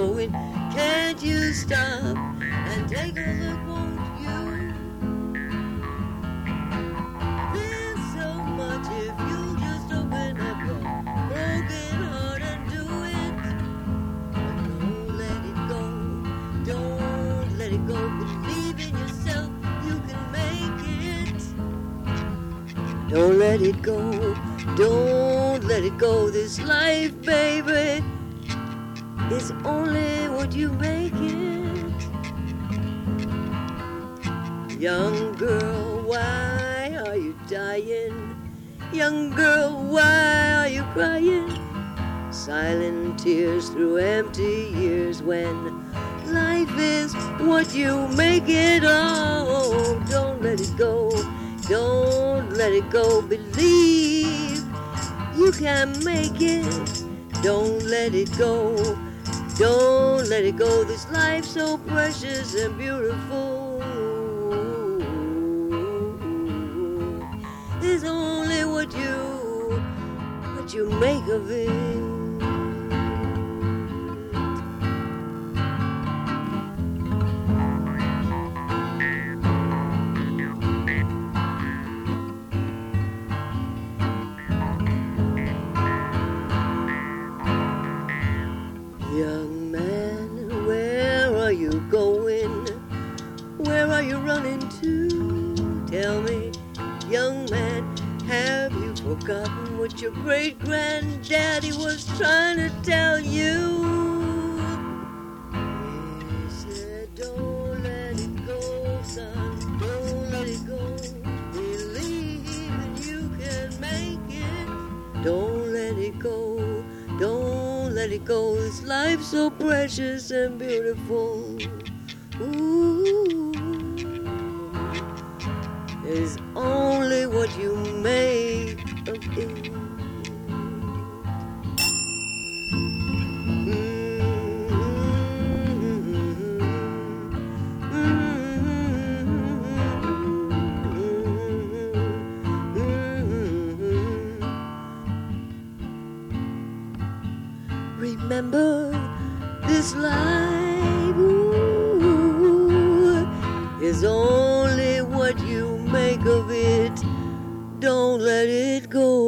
going. Can't you stop and take a look, won't you? There's so much if you just open up your broken heart and do it. But don't let it go, don't let it go. Believe in yourself, you can make it. Don't let it go, don't let it go. This life, baby, is only what you make it. Young girl, why are you dying? Young girl, why are you crying? Silent tears through empty years when life is what you make it. Oh, don't let it go, don't let it go. Believe you can make it. Don't let it go, don't let it go. This life so precious and beautiful is only what you make of it. Young man, where are you going? Where are you running to? Tell me, young man, have you forgotten what your great-granddaddy was trying to tell you? He said, don't let it go, son, don't let it go. Believe and you can make it. Don't let it go, don't let it go. This life so precious and beautiful. Ooh, is only what you make of it. Remember this life, ooh, is only what you make of it. Don't let it go.